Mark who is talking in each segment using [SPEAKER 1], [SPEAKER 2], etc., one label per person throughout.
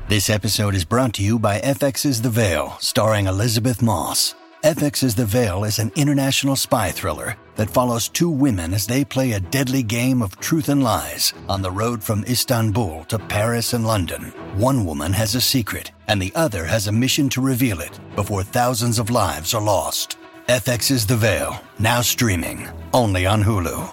[SPEAKER 1] This episode is brought to you by FX's The Veil, starring Elizabeth Moss. FX's The Veil is an international spy thriller that follows two women as they play a deadly game of truth and lies on the road from Istanbul to Paris and London. One woman has a secret, and the other has a mission to reveal it before thousands of lives are lost. FX's The Veil, now streaming, only on Hulu.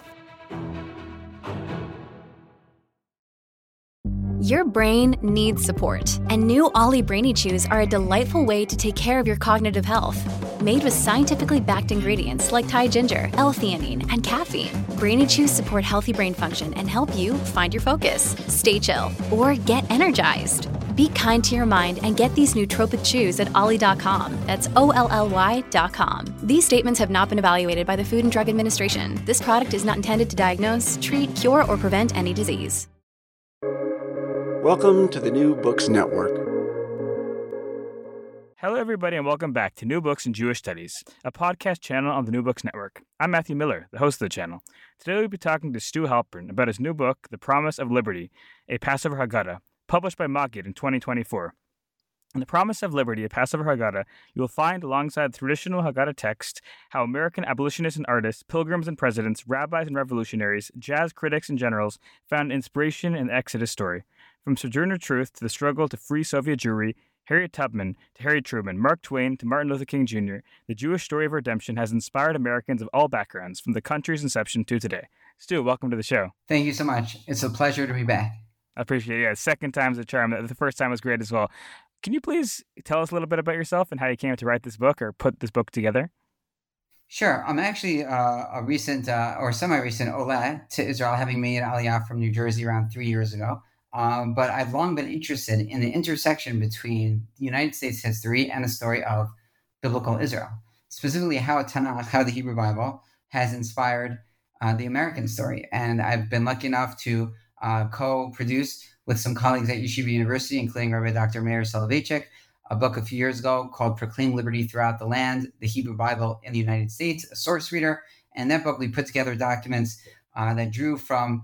[SPEAKER 2] Your brain needs support, and new Ollie Brainy Chews are a delightful way to take care of your cognitive health. Made with scientifically backed ingredients like Thai ginger, L-theanine, and caffeine, Brainy Chews support healthy brain function and help you find your focus, stay chill, or get energized. Be kind to your mind and get these nootropic chews at ollie.com. That's OLLY.com. These statements have not been evaluated by the Food and Drug Administration. This product is not intended to diagnose, treat, cure, or prevent any disease.
[SPEAKER 3] Welcome to the New Books Network.
[SPEAKER 4] Hello, everybody, and welcome back to New Books in Jewish Studies, a podcast channel on the New Books Network. I'm Matthew Miller, the host of the channel. Today, we'll be talking to Stu Halpern about his new book, The Promise of Liberty, a Passover Haggadah, published by Maggid in 2024. In The Promise of Liberty, a Passover Haggadah, you will find, alongside the traditional Haggadah text, how American abolitionists and artists, pilgrims and presidents, rabbis and revolutionaries, jazz critics and generals found inspiration in the Exodus story. From Sojourner Truth to the struggle to free Soviet Jewry, Harriet Tubman to Harry Truman, Mark Twain to Martin Luther King Jr., the Jewish story of redemption has inspired Americans of all backgrounds, from the country's inception to today. Stu, welcome to the show.
[SPEAKER 5] Thank you so much. It's a pleasure to be back.
[SPEAKER 4] I appreciate it. Yeah, second time's a charm. The first time was great as well. Can you please tell us a little bit about yourself and how you came to write this book or put this book together?
[SPEAKER 5] Sure. I'm actually a recent or semi-recent Ola to Israel, having made Aliyah from New Jersey around 3 years ago. But I've long been interested in the intersection between the United States history and the story of biblical Israel, specifically how Tanakh, how the Hebrew Bible, has inspired the American story. And I've been lucky enough to co-produce with some colleagues at Yeshiva University, including Rabbi Dr. Meir Soloveitchik, a book a few years ago called Proclaim Liberty Throughout the Land, the Hebrew Bible in the United States, a source reader. And in that book, we put together documents that drew from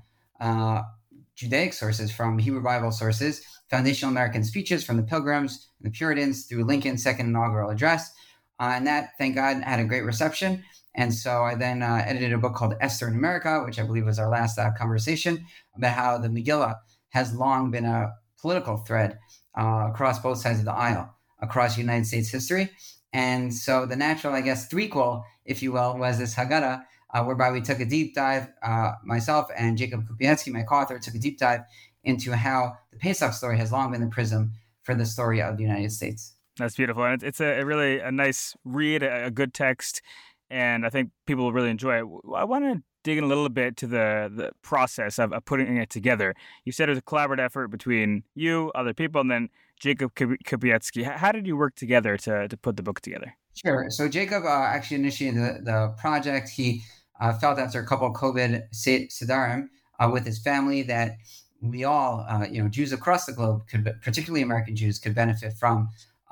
[SPEAKER 5] Judaic sources, from Hebrew Bible sources, foundational American speeches from the Pilgrims and the Puritans through Lincoln's second inaugural address. And that, thank God, had a great reception. And so I then edited a book called Esther in America, which I believe was our last conversation, about how the Megillah has long been a political thread across both sides of the aisle, across United States history. And so the natural, threequel, if you will, was this Haggadah, whereby we took a deep dive, myself and Jacob Kupiecki, my co-author, took a deep dive into how the Pesach story has long been the prism for the story of the United States.
[SPEAKER 4] That's beautiful. And it's a really a nice read, a good text, and I think people will really enjoy it. I want to dig in a little bit to the process of putting it together. You said it was a collaborative effort between you, other people, and then Jacob Kupiecki. How did you work together to put the book together?
[SPEAKER 5] Sure. So Jacob actually initiated the project. He felt after a couple of COVID Sidarim with his family that we all, Jews across the globe, particularly American Jews, could benefit from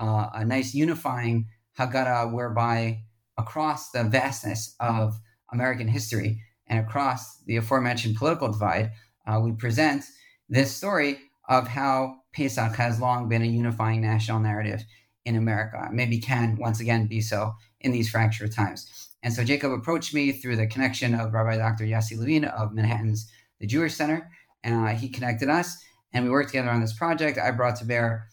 [SPEAKER 5] a nice unifying Haggadah, whereby across the vastness of American history and across the aforementioned political divide, we present this story of how Pesach has long been a unifying national narrative in America, maybe can once again be so in these fractured times. And so Jacob approached me through the connection of Rabbi Dr. Yossi Levine of Manhattan's The Jewish Center, and he connected us, and we worked together on this project. I brought to bear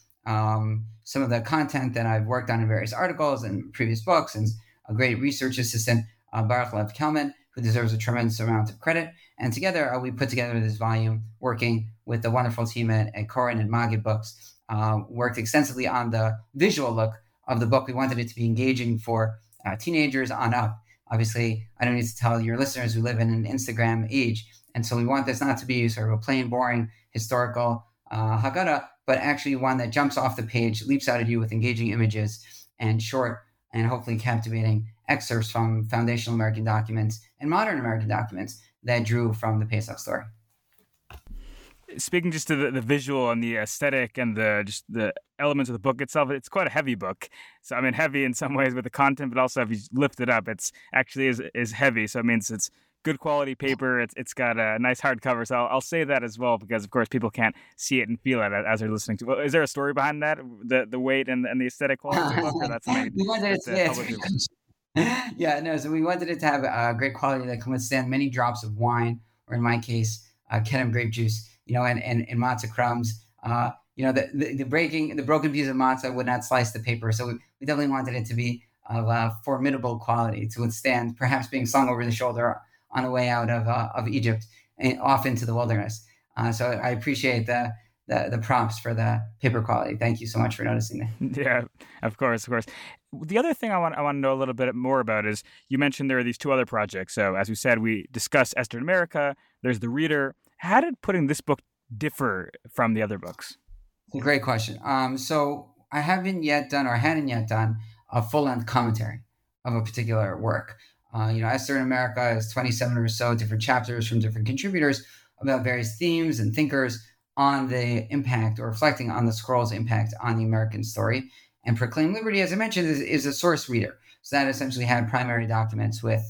[SPEAKER 5] some of the content that I've worked on in various articles and previous books, and a great research assistant, Baruch Lev Kelman, who deserves a tremendous amount of credit. And together, we put together this volume, working with the wonderful team at Koren and Maggid Books, worked extensively on the visual look of the book. We wanted it to be engaging for teenagers on up. Obviously, I don't need to tell your listeners who live in an Instagram age. And so we want this not to be sort of a plain, boring, historical Haggadah, but actually one that jumps off the page, leaps out at you with engaging images and short and hopefully captivating excerpts from foundational American documents and modern American documents that drew from the Pesach story.
[SPEAKER 4] Speaking just to the visual and the aesthetic and the elements of the book itself, it's quite a heavy book. So I mean, heavy in some ways with the content, but also if you lift it up, it's actually is heavy. So it means it's good quality paper. It's got a nice hardcover, so I'll say that as well, because of course people can't see it and feel it as they're listening to. Well, is there a story behind that, the weight and the aesthetic quality of the book, or that's something
[SPEAKER 5] We wanted it
[SPEAKER 4] that's
[SPEAKER 5] to, yeah,
[SPEAKER 4] publishers?
[SPEAKER 5] yeah, no. So we wanted it to have great quality that can withstand many drops of wine, or in my case, Kedem grape juice. And matzah crumbs. The broken piece of matzah would not slice the paper. So we definitely wanted it to be of formidable quality to withstand perhaps being slung over the shoulder on the way out of Egypt and off into the wilderness. So I appreciate the prompts for the paper quality. Thank you so much for noticing that.
[SPEAKER 4] Yeah, of course. The other thing I want to know a little bit more about is, you mentioned there are these two other projects. So as we said, we discussed Esther in America. There's The Reader. How did putting this book differ from the other books?
[SPEAKER 5] It's a great question. So I hadn't yet done a full-length commentary of a particular work. Esther in America is 27 or so different chapters from different contributors about various themes and thinkers on the impact, or reflecting on the scroll's impact on the American story. And Proclaim Liberty, as I mentioned, is a source reader. So that essentially had primary documents with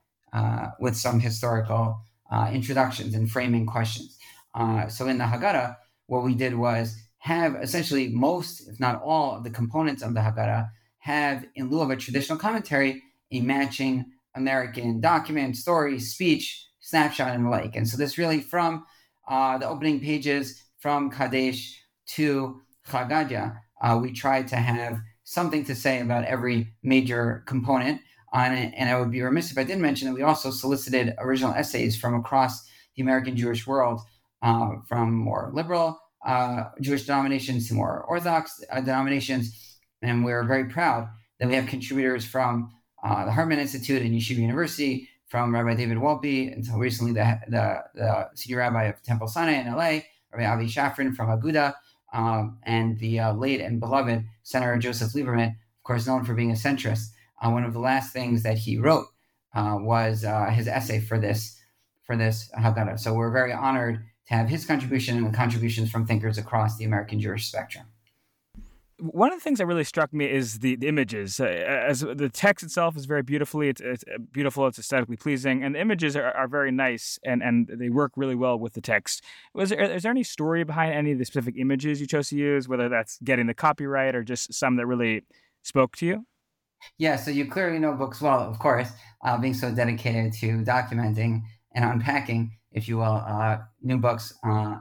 [SPEAKER 5] some historical introductions and framing questions. So in the Haggadah, what we did was have essentially most, if not all, of the components of the Haggadah have, in lieu of a traditional commentary, a matching American document, story, speech, snapshot, and the like. And so this really, from the opening pages, from Kadesh to Chagadia, we tried to have something to say about every major component on it. And I would be remiss if I didn't mention that we also solicited original essays from across the American Jewish world, from more liberal Jewish denominations to more Orthodox denominations. And we're very proud that we have contributors from the Hartman Institute and Yeshiva University, from Rabbi David Wolpe, until recently the senior rabbi of Temple Sinai in LA, Rabbi Avi Shafran from Aguda, and the late and beloved Senator Joseph Lieberman, of course known for being a centrist. One of the last things that he wrote was his essay for this Haggadah. So we're very honored to have his contribution and the contributions from thinkers across the American Jewish spectrum.
[SPEAKER 4] One of the things that really struck me is the images. As the text itself is very beautifully, it's beautiful, it's aesthetically pleasing, and the images are very nice, and they work really well with the text. Is there any story behind any of the specific images you chose to use, whether that's getting the copyright or just some that really spoke to you?
[SPEAKER 5] Yeah, so you clearly know books well, of course, being so dedicated to documenting and unpacking, if you will, new books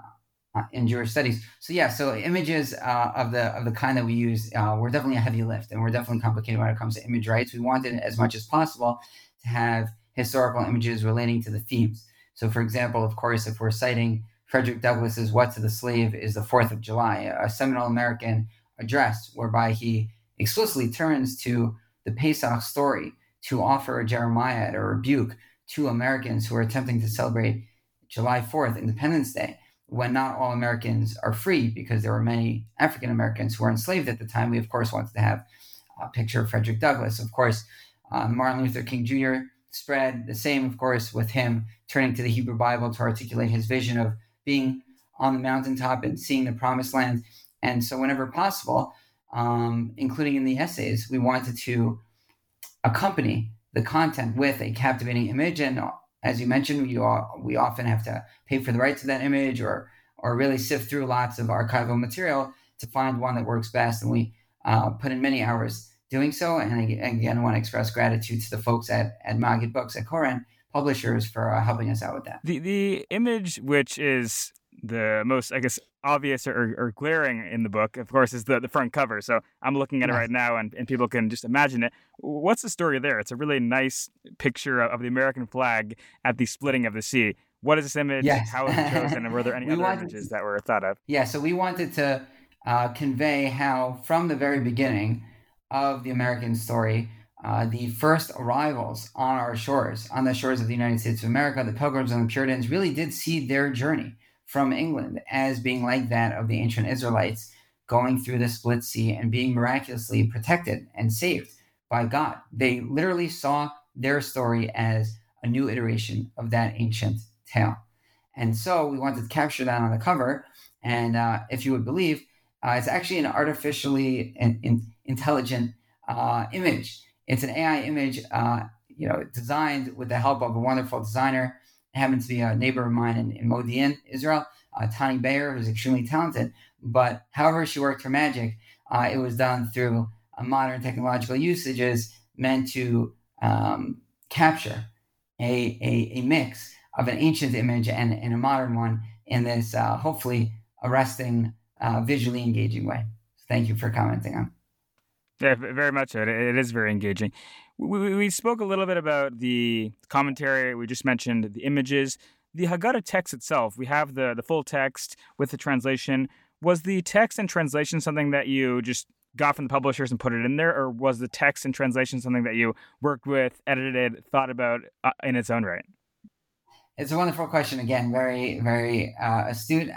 [SPEAKER 5] in Jewish studies. So images of the kind that we use were definitely a heavy lift, and we're definitely complicated when it comes to image rights. We wanted, as much as possible, to have historical images relating to the themes. So, for example, of course, if we're citing Frederick Douglass's "What to the Slave is the 4th of July," a seminal American address whereby he explicitly turns to the Pesach story to offer a Jeremiah or rebuke to Americans who are attempting to celebrate July 4th, Independence Day, when not all Americans are free, because there were many African Americans who were enslaved at the time. We, of course, wanted to have a picture of Frederick Douglass. Of course, Martin Luther King Jr. spread the same, of course, with him turning to the Hebrew Bible to articulate his vision of being on the mountaintop and seeing the promised land. And so whenever possible, including in the essays, we wanted to accompany the content with a captivating image. And as you mentioned, we often have to pay for the rights to that image, or really sift through lots of archival material to find one that works best. And we put in many hours doing so. And again, I want to express gratitude to the folks at Maggid Books, at Koren Publishers, for helping us out with that.
[SPEAKER 4] The image, which is the most, I guess, obvious or glaring in the book, of course, is the front cover. So I'm looking at it right now, and people can just imagine it. What's the story there? It's a really nice picture of the American flag at the splitting of the sea. What is this image?
[SPEAKER 5] Yes.
[SPEAKER 4] How was it chosen? And were there any other images that were thought of?
[SPEAKER 5] Yeah, so we wanted to convey how, from the very beginning of the American story, the first arrivals on the shores of the United States of America, the Pilgrims and the Puritans, really did see their journey from England as being like that of the ancient Israelites, going through the split sea and being miraculously protected and saved by God. They literally saw their story as a new iteration of that ancient tale. And so we wanted to capture that on the cover. And if you would believe, it's actually an artificially intelligent image. It's an AI image designed with the help of a wonderful designer. It happened to be a neighbor of mine in Modi'in, Israel, Tani Bayer, who's extremely talented. But however she worked her magic, it was done through modern technological usages meant to capture a mix of an ancient image and a modern one in this hopefully arresting, visually engaging way. Thank you for commenting on.
[SPEAKER 4] Yeah, very much so. It is very engaging. We spoke a little bit about the commentary. We just mentioned the images. The Haggadah text itself, we have the full text with the translation. Was the text and translation something that you just got from the publishers and put it in there, or was the text and translation something that you worked with, edited, thought about in its own right?
[SPEAKER 5] It's a wonderful question. Again, very, very astute.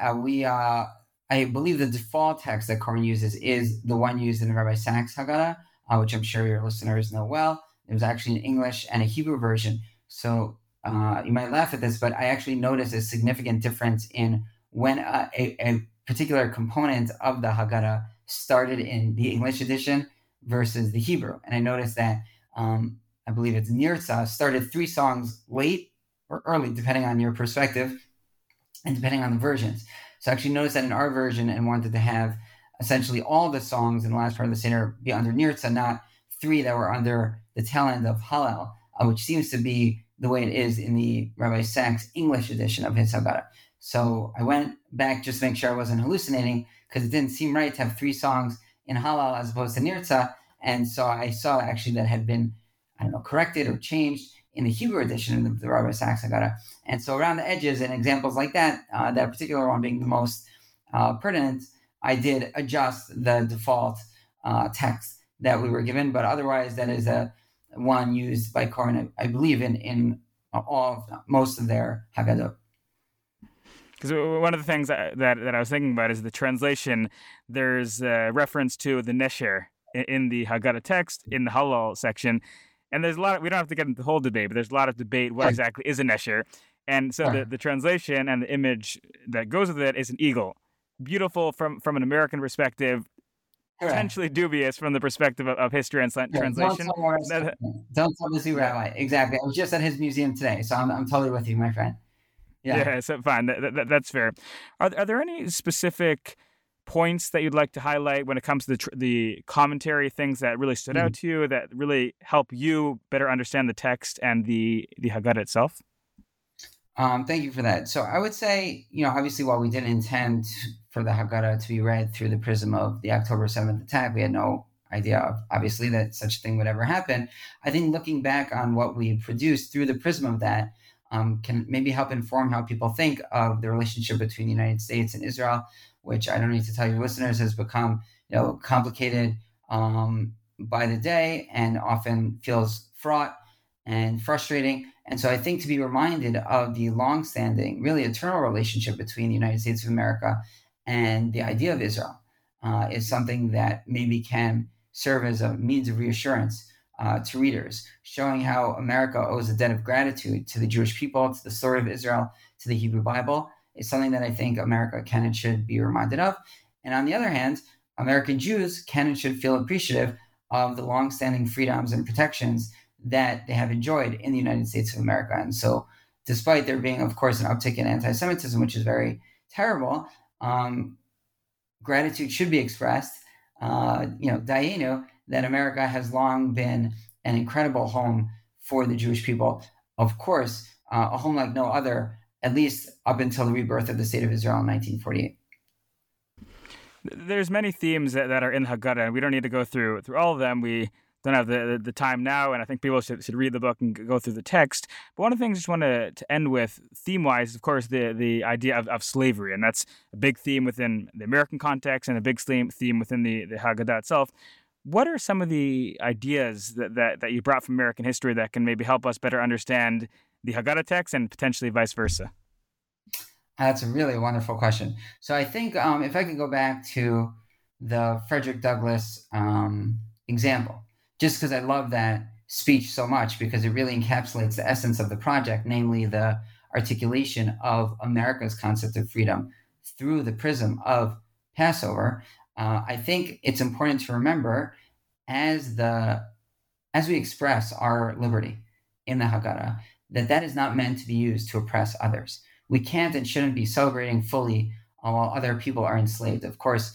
[SPEAKER 5] I believe the default text that Koren uses is the one used in the Rabbi Sachs Haggadah, which I'm sure your listeners know well. It was actually an English and a Hebrew version. So you might laugh at this, but I actually noticed a significant difference in when a particular component of the Haggadah started in the English edition versus the Hebrew. And I noticed that I believe it's Nirtza started 3 songs late or early, depending on your perspective and depending on the versions. So I actually noticed that in our version and wanted to have essentially all the songs in the last part of the Seder be under Nirtza, not 3 that were under the tail end of Hallel, which seems to be the way it is in the Rabbi Sachs English edition of his Haggadah. So I went back just to make sure I wasn't hallucinating, because it didn't seem right to have 3 songs in Hallel as opposed to Nirtza. And so I saw actually that had been, corrected or changed in the Hebrew edition of the Rabbi Sachs Haggadah. And so around the edges and examples like that, that particular one being the most pertinent, I did adjust the default text that we were given. But otherwise, that is a one used by Koren, I believe, in most of their Haggadah.
[SPEAKER 4] Because one of the things that I was thinking about is the translation. There's a reference to the Nesher in the Haggadah text in the Hallel section. And there's a lot we don't have to get into the whole debate, but there's a lot of debate what exactly is a Nesher. And so the translation and the image that goes with it is an eagle. Beautiful from an American perspective, potentially dubious from the perspective of history and translation.
[SPEAKER 5] Don't tell me Rabbi. Exactly. I was just at his museum today, so I'm totally with you, my friend.
[SPEAKER 4] Yeah, so fine. That's fair. Are there any specific points that you'd like to highlight when it comes to the commentary, things that really stood out to you, that really help you better understand the text and the Haggadah itself?
[SPEAKER 5] Thank you for that. So I would say, obviously, while we didn't intend for the Haggadah to be read through the prism of the October 7th attack, we had no idea, obviously, that such a thing would ever happen. I think looking back on what we produced through the prism of that can maybe help inform how people think of the relationship between the United States and Israel, which I don't need to tell your listeners has become, complicated by the day and often feels fraught and frustrating. And so I think to be reminded of the longstanding, really eternal relationship between the United States of America and the idea of Israel is something that maybe can serve as a means of reassurance to readers, showing how America owes a debt of gratitude to the Jewish people, to the story of Israel, to the Hebrew Bible. Is something that I think America can and should be reminded of. And on the other hand, American Jews can and should feel appreciative of the longstanding freedoms and protections that they have enjoyed in the United States of America. And so despite there being, of course, an uptick in anti-Semitism, which is very terrible, gratitude should be expressed, Dayenu, that America has long been an incredible home for the Jewish people. Of course, a home like no other, at least up until the rebirth of the State of Israel in 1948.
[SPEAKER 4] There's many themes that are in Haggadah, and we don't need to go through all of them. We don't have the time now, and I think people should read the book and go through the text. But one of the things I just want to end with, theme-wise, of course, the idea of slavery, and that's a big theme within the American context and a big theme within the Haggadah itself. What are some of the ideas that you brought from American history that can maybe help us better understand the Haggadah text and potentially vice versa?
[SPEAKER 5] That's a really wonderful question. So I think if I could go back to the Frederick Douglass example, just because I love that speech so much, because it really encapsulates the essence of the project, namely the articulation of America's concept of freedom through the prism of Passover. I think it's important to remember as we express our liberty in the Haggadah, that is not meant to be used to oppress others. We can't and shouldn't be celebrating fully while other people are enslaved. Of course,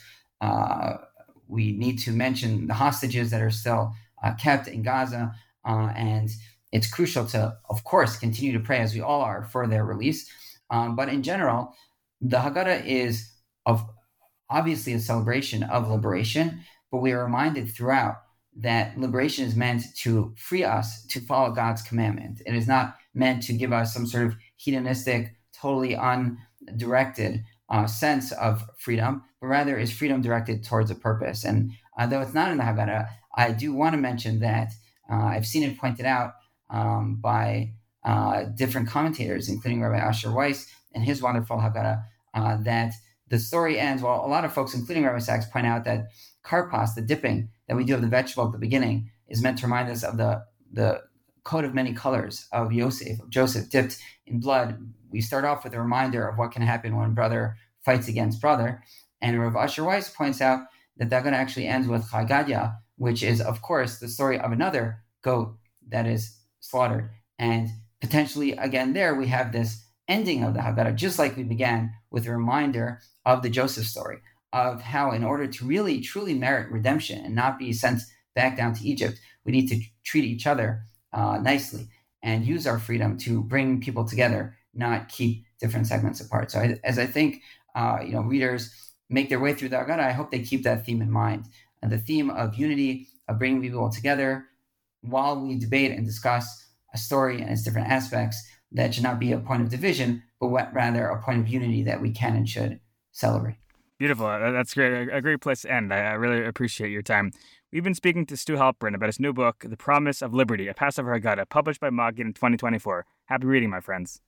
[SPEAKER 5] we need to mention the hostages that are still kept in Gaza, and it's crucial to, of course, continue to pray, as we all are, for their release. But in general, the Haggadah is obviously a celebration of liberation, but we are reminded throughout that liberation is meant to free us to follow God's commandment. It is not meant to give us some sort of hedonistic, totally undirected sense of freedom, but rather is freedom directed towards a purpose. And though it's not in the Haggadah, I do want to mention that I've seen it pointed out by different commentators, including Rabbi Asher Weiss and his wonderful Haggadah, that the story ends, well, a lot of folks, including Rabbi Sachs, point out that karpas, the dipping that we do of the vegetable at the beginning, is meant to remind us of the coat of many colors of Joseph dipped in blood. We start off with a reminder of what can happen when brother fights against brother. And Rav Asher Weiss points out that Dagan actually ends with Chai Gadya, which is, of course, the story of another goat that is slaughtered. And potentially, again, there we have this ending of the Haggadah, just like we began with a reminder of the Joseph story, of how in order to really, truly merit redemption and not be sent back down to Egypt, we need to treat each other nicely and use our freedom to bring people together, not keep different segments apart. So as I think readers make their way through the Haggadah, I hope they keep that theme in mind. And the theme of unity, of bringing people together while we debate and discuss a story and its different aspects, that should not be a point of division, but rather a point of unity that we can and should celebrate.
[SPEAKER 4] Beautiful. That's great. A great place to end. I really appreciate your time. We've been speaking to Stu Halpern about his new book, The Promise of Liberty, a Passover Haggadah, published by Maggid in 2024. Happy reading, my friends.